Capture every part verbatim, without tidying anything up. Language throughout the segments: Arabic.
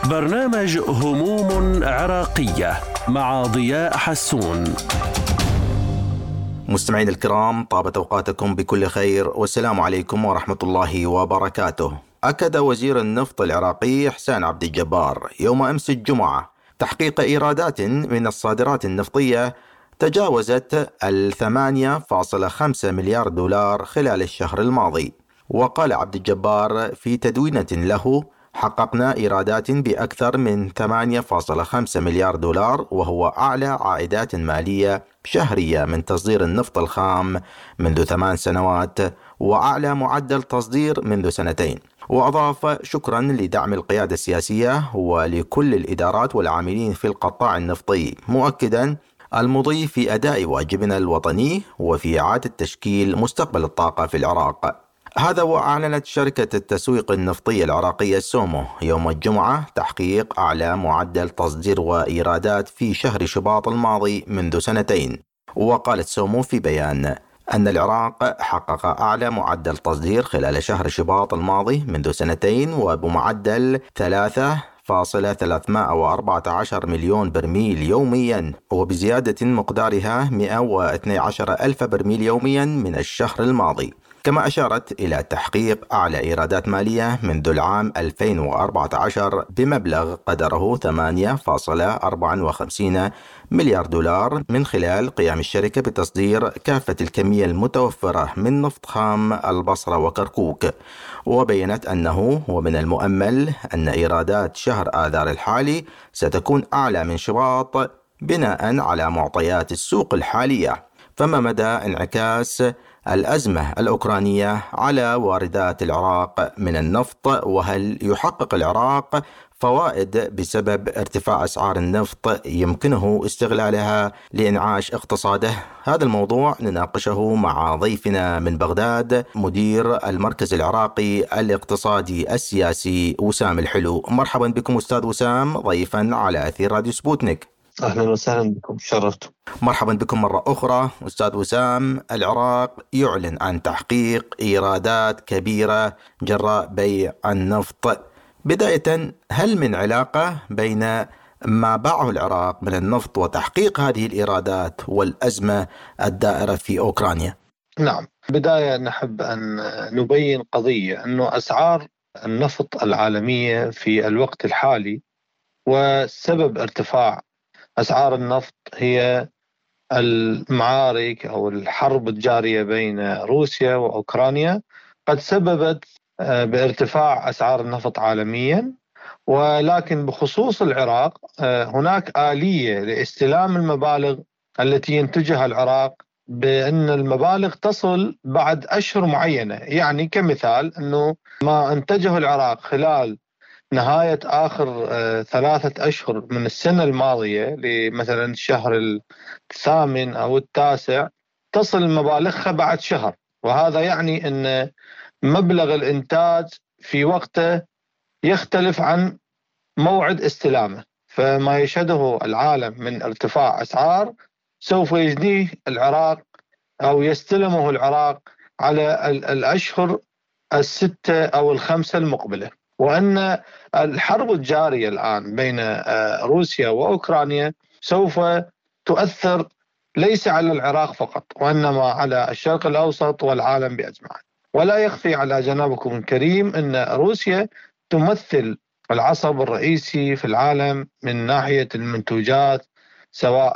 برنامج هموم عراقية مع ضياء حسون. مستمعين الكرام، طابت أوقاتكم بكل خير والسلام عليكم ورحمة الله وبركاته. أكد وزير النفط العراقي حسين عبد الجبار يوم أمس الجمعة تحقيق إيرادات من الصادرات النفطية تجاوزت الثمانية فاصلة خمسة مليار دولار خلال الشهر الماضي. وقال عبد الجبار في تدوينة له: حققنا إيرادات بأكثر من ثمانية فاصلة خمسة مليار دولار، وهو أعلى عائدات مالية شهرية من تصدير النفط الخام منذ ثمان سنوات، وأعلى معدل تصدير منذ سنتين. وأضاف: شكرا لدعم القيادة السياسية ولكل الإدارات والعاملين في القطاع النفطي، مؤكدا المضي في أداء واجبنا الوطني وفي إعادة تشكيل مستقبل الطاقة في العراق. هذا وأعلنت شركة التسويق النفطية العراقية سومو يوم الجمعة تحقيق أعلى معدل تصدير وإيرادات في شهر شباط الماضي منذ سنتين. وقالت سومو في بيان أن العراق حقق أعلى معدل تصدير خلال شهر شباط الماضي منذ سنتين، وبمعدل ثلاثة فاصلة ثلاثمائة وأربعة عشر مليون برميل يوميا، وبزيادة مقدارها مئة واثني عشر ألف برميل يوميا من الشهر الماضي. كما أشارت إلى تحقيق أعلى إيرادات مالية منذ العام ألفين وأربعة عشر بمبلغ قدره ثمانية فاصلة أربعة وخمسين مليار دولار من خلال قيام الشركة بتصدير كافة الكمية المتوفرة من نفط خام البصرة وكركوك. وبينت أنه ومن المؤمل أن إيرادات شهر آذار الحالي ستكون أعلى من شباط بناء على معطيات السوق الحالية. فما مدى انعكاس الأزمة الأوكرانية على واردات العراق من النفط؟ وهل يحقق العراق فوائد بسبب ارتفاع أسعار النفط يمكنه استغلالها لإنعاش اقتصاده؟ هذا الموضوع نناقشه مع ضيفنا من بغداد، مدير المركز العراقي الاقتصادي السياسي وسام الحلو. مرحبا بكم أستاذ وسام ضيفا على أثير راديو سبوتنيك. أهلا وسهلا بكم، شرفتم. مرحبا بكم مرة أخرى أستاذ وسام. العراق يعلن عن تحقيق إيرادات كبيرة جراء بيع النفط. بداية، هل من علاقة بين ما باعه العراق من النفط وتحقيق هذه الإيرادات والأزمة الدائرة في أوكرانيا؟ نعم، بداية نحب أن نبين قضية أنه أسعار النفط العالمية في الوقت الحالي وسبب ارتفاع أسعار النفط هي المعارك أو الحرب الجارية بين روسيا وأوكرانيا، قد سببت بارتفاع أسعار النفط عالميا. ولكن بخصوص العراق هناك آلية لاستلام المبالغ التي ينتجها العراق، بأن المبالغ تصل بعد أشهر معينة. يعني كمثال أنه ما أنتجه العراق خلال نهاية آخر آه ثلاثة أشهر من السنة الماضية، لمثلا الشهر الثامن أو التاسع، تصل مبالغها بعد شهر. وهذا يعني أن مبلغ الإنتاج في وقته يختلف عن موعد استلامه. فما يشهده العالم من ارتفاع أسعار سوف يجنيه العراق أو يستلمه العراق على الأشهر الستة أو الخمسة المقبلة. وأن الحرب الجارية الآن بين روسيا وأوكرانيا سوف تؤثر ليس على العراق فقط، وإنما على الشرق الأوسط والعالم بأجمعه. ولا يخفي على جنابكم الكريم أن روسيا تمثل العصب الرئيسي في العالم من ناحية المنتوجات، سواء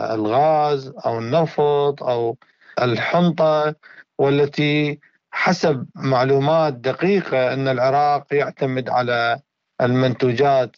الغاز أو النفط أو الحنطة، والتي حسب معلومات دقيقة أن العراق يعتمد على المنتوجات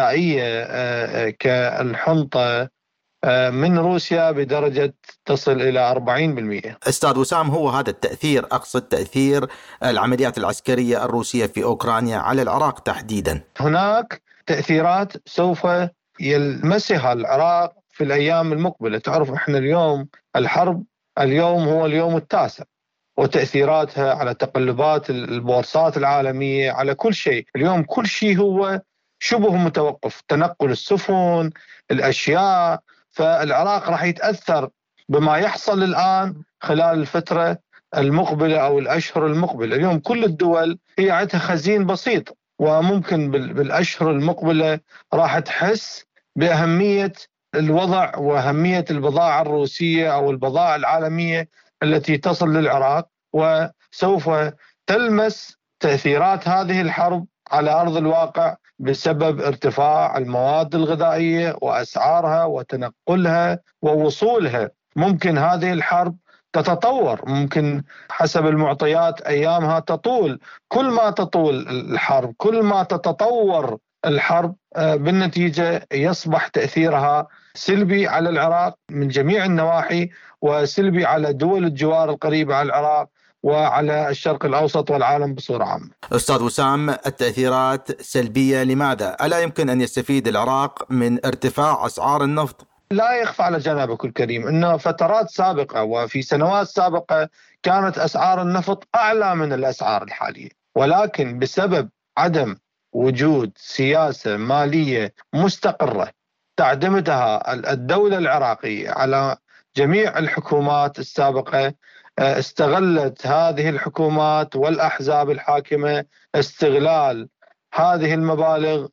الغذائية كالحنطة من روسيا بدرجة تصل إلى أربعين بالمئة. أستاذ وسام، هو هذا التأثير، أقصد تأثير العمليات العسكرية الروسية في أوكرانيا على العراق تحديدا. هناك تأثيرات سوف يلمسها العراق في الأيام المقبلة. تعرف إحنا اليوم الحرب اليوم هو اليوم التاسع، وتأثيراتها على تقلبات البورصات العالمية، على كل شيء. اليوم كل شيء هو شبه متوقف، تنقل السفن، الأشياء. فالعراق راح يتأثر بما يحصل الآن خلال الفترة المقبلة أو الأشهر المقبلة. اليوم كل الدول هي عندها خزين بسيط، وممكن بالأشهر المقبلة راح تحس بأهمية الوضع وأهمية البضاعة الروسية أو البضائع العالمية التي تصل للعراق، وسوف تلمس تأثيرات هذه الحرب على أرض الواقع بسبب ارتفاع المواد الغذائية وأسعارها وتنقلها ووصولها. ممكن هذه الحرب تتطور، ممكن حسب المعطيات أيامها تطول. كل ما تطول الحرب كل ما تتطور الحرب، بالنتيجة يصبح تأثيرها سلبي على العراق من جميع النواحي، وسلبي على دول الجوار القريبة على العراق وعلى الشرق الأوسط والعالم بصورة عامة. أستاذ وسام، التأثيرات سلبية لماذا؟ ألا يمكن أن يستفيد العراق من ارتفاع أسعار النفط؟ لا يخفى على جنابك الكريم أنه فترات سابقة وفي سنوات سابقة كانت أسعار النفط أعلى من الأسعار الحالية، ولكن بسبب عدم وجود سياسة مالية مستقرة تعتمدها الدولة العراقية على جميع الحكومات السابقة، استغلت هذه الحكومات والأحزاب الحاكمة استغلال هذه المبالغ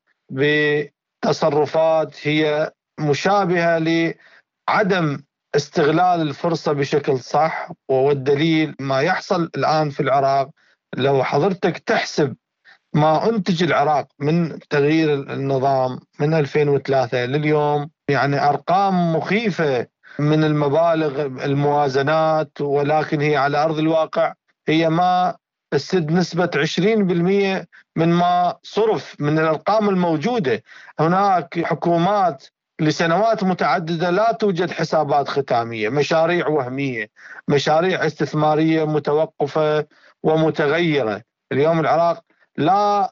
بتصرفات هي مشابهة لعدم استغلال الفرصة بشكل صح. والدليل ما يحصل الآن في العراق، لو حضرتك تحسب ما أنتج العراق من تغيير النظام من ألفين وثلاثة لليوم، يعني أرقام مخيفة من المبالغ الموازنات، ولكن هي على أرض الواقع هي ما تسد نسبة عشرين بالمئة من ما صرف من الأرقام الموجودة. هناك حكومات لسنوات متعددة لا توجد حسابات ختامية، مشاريع وهمية، مشاريع استثمارية متوقفة ومتغيرة. اليوم العراق لا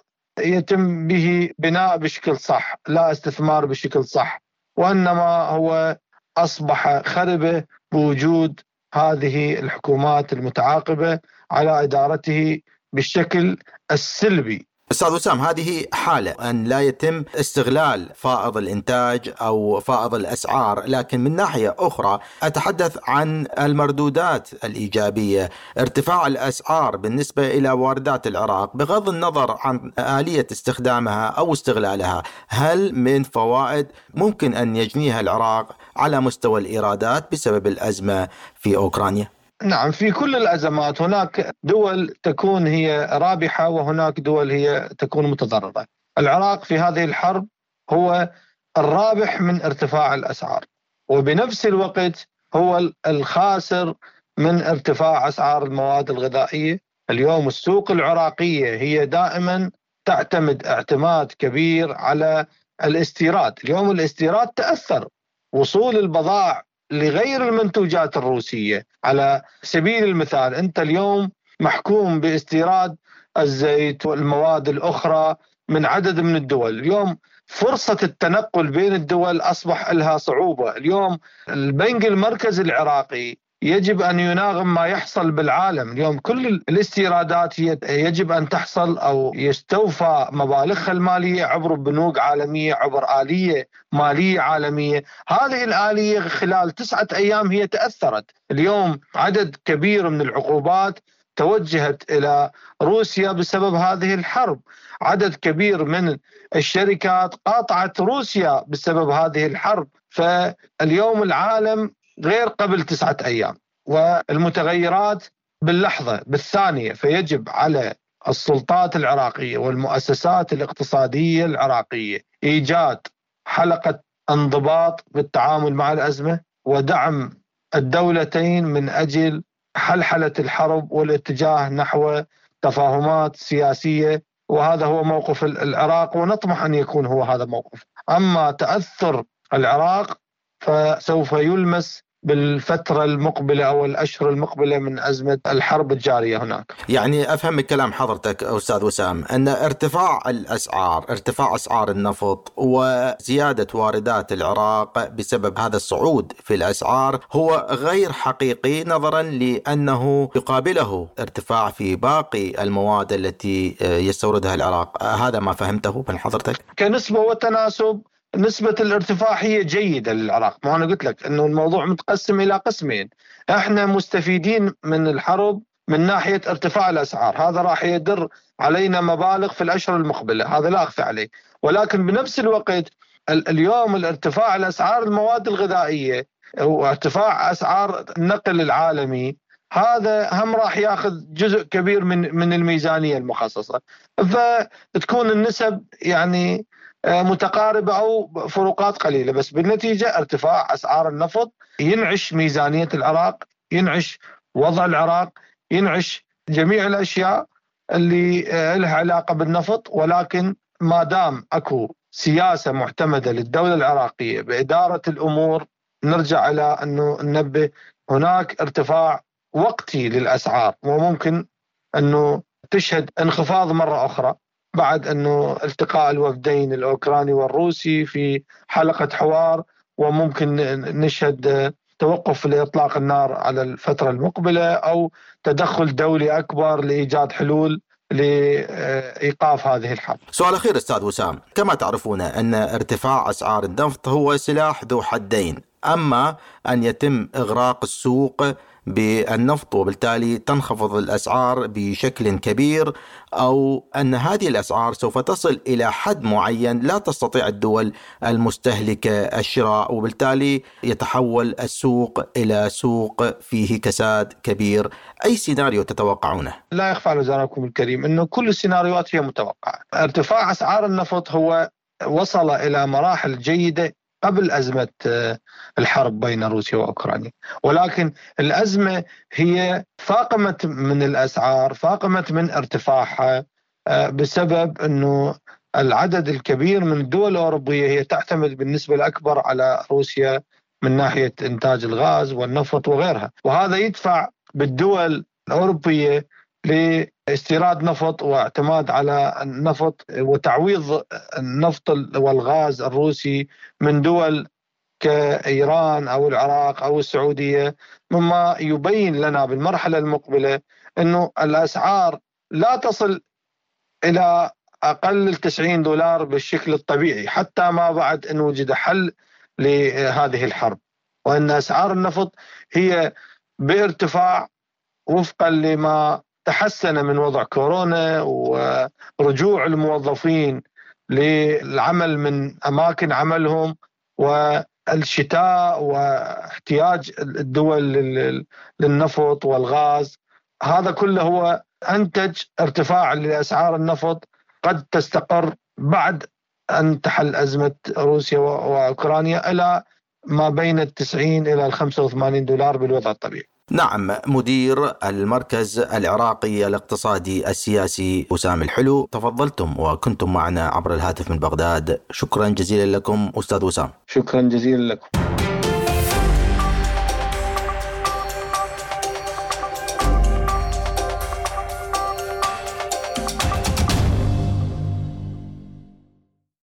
يتم به بناء بشكل صح، لا استثمار بشكل صح، وإنما هو أصبح خربة بوجود هذه الحكومات المتعاقبة على إدارته بالشكل السلبي. أستاذ وسام، هذه حالة أن لا يتم استغلال فائض الإنتاج أو فائض الأسعار، لكن من ناحية أخرى أتحدث عن المردودات الإيجابية. ارتفاع الأسعار بالنسبة إلى واردات العراق بغض النظر عن آلية استخدامها أو استغلالها، هل من فوائد ممكن أن يجنيها العراق على مستوى الإيرادات بسبب الأزمة في أوكرانيا؟ نعم، في كل الأزمات هناك دول تكون هي رابحة وهناك دول هي تكون متضررة. العراق في هذه الحرب هو الرابح من ارتفاع الأسعار، وبنفس الوقت هو الخاسر من ارتفاع أسعار المواد الغذائية. اليوم السوق العراقية هي دائما تعتمد اعتماد كبير على الاستيراد. اليوم الاستيراد تأثر، وصول البضائع لغير المنتوجات الروسية. على سبيل المثال أنت اليوم محكوم باستيراد الزيت والمواد الأخرى من عدد من الدول. اليوم فرصة التنقل بين الدول أصبح لها صعوبة. اليوم البنك المركزي العراقي يجب أن يناغم ما يحصل بالعالم. اليوم كل الاستيرادات يجب أن تحصل أو يستوفى مبالغها المالية عبر بنوك عالمية، عبر آلية مالية عالمية. هذه الآلية خلال تسعة أيام هي تأثرت. اليوم عدد كبير من العقوبات توجهت إلى روسيا بسبب هذه الحرب. عدد كبير من الشركات قاطعت روسيا بسبب هذه الحرب. فاليوم العالم غير قبل تسعة أيام، والمتغيرات باللحظة بالثانية. فيجب على السلطات العراقية والمؤسسات الاقتصادية العراقية إيجاد حلقة انضباط بالتعامل مع الأزمة ودعم الدولتين من أجل حلحلة الحرب والاتجاه نحو تفاهمات سياسية. وهذا هو موقف العراق، ونطمح أن يكون هو هذا موقف. أما تأثر العراق فسوف يلمس بالفترة المقبلة أو الأشهر المقبلة من أزمة الحرب الجارية هناك. يعني أفهم من كلام حضرتك أستاذ وسام أن ارتفاع الأسعار، ارتفاع أسعار النفط وزيادة واردات العراق بسبب هذا الصعود في الأسعار هو غير حقيقي، نظرا لأنه يقابله ارتفاع في باقي المواد التي يستوردها العراق. هذا ما فهمته من حضرتك؟ كنسبة وتناسب نسبة الارتفاع هي جيدة للعراق. ما أنا قلت لك أنه الموضوع متقسم إلى قسمين. إحنا مستفيدين من الحرب من ناحية ارتفاع الأسعار، هذا راح يدر علينا مبالغ في الأشهر المقبلة، هذا لا أخفى عليه. ولكن بنفس الوقت اليوم الارتفاع الأسعار المواد الغذائية وارتفاع أسعار النقل العالمي هذا هم راح ياخذ جزء كبير من من الميزانية المخصصة، فتكون النسب يعني متقاربة أو فروقات قليلة، بس بالنتيجة ارتفاع أسعار النفط ينعش ميزانية العراق، ينعش وضع العراق، ينعش جميع الأشياء اللي لها علاقة بالنفط. ولكن ما دام أكو سياسة معتمدة للدولة العراقية بإدارة الأمور، نرجع إلى أنه ننبه هناك ارتفاع وقتي للأسعار، وممكن أنه تشهد انخفاض مرة أخرى بعد أنه التقاء الوفدين الأوكراني والروسي في حلقة حوار، وممكن نشهد توقف لإطلاق النار على الفترة المقبلة أو تدخل دولي أكبر لإيجاد حلول لإيقاف هذه الحرب. سؤال أخير أستاذ وسام، كما تعرفون أن ارتفاع أسعار النفط هو سلاح ذو حدين، أما أن يتم إغراق السوق بالنفط وبالتالي تنخفض الأسعار بشكل كبير، أو أن هذه الأسعار سوف تصل إلى حد معين لا تستطيع الدول المستهلكة الشراء، وبالتالي يتحول السوق إلى سوق فيه كساد كبير. أي سيناريو تتوقعونه؟ لا يخفى على جنابكم الكريم أنه كل السيناريوهات هي متوقعة. ارتفاع أسعار النفط هو وصل إلى مراحل جيدة قبل أزمة الحرب بين روسيا وأوكرانيا، ولكن الأزمة هي فاقمت من الأسعار، فاقمت من ارتفاعها بسبب أنه العدد الكبير من الدول الأوروبية هي تعتمد بالنسبة الأكبر على روسيا من ناحية إنتاج الغاز والنفط وغيرها، وهذا يدفع بالدول الأوروبية لاستيراد نفط واعتماد على النفط وتعويض النفط والغاز الروسي من دول كإيران أو العراق أو السعودية، مما يبين لنا بالمرحلة المقبلة أنه الأسعار لا تصل إلى أقل تسعين دولار بالشكل الطبيعي حتى ما بعد أن وجد حل لهذه الحرب، وأن أسعار النفط هي بارتفاع وفقا لما تحسن من وضع كورونا ورجوع الموظفين للعمل من أماكن عملهم والشتاء واحتياج الدول للنفط والغاز. هذا كله هو أنتج ارتفاع لأسعار النفط قد تستقر بعد أن تحل أزمة روسيا وأوكرانيا إلى ما بين التسعين إلى الخمسة وثمانين دولار بالوضع الطبيعي. نعم، مدير المركز العراقي الاقتصادي السياسي وسام الحلو، تفضلتم وكنتم معنا عبر الهاتف من بغداد. شكرا جزيلا لكم أستاذ وسام. شكرا جزيلا لكم.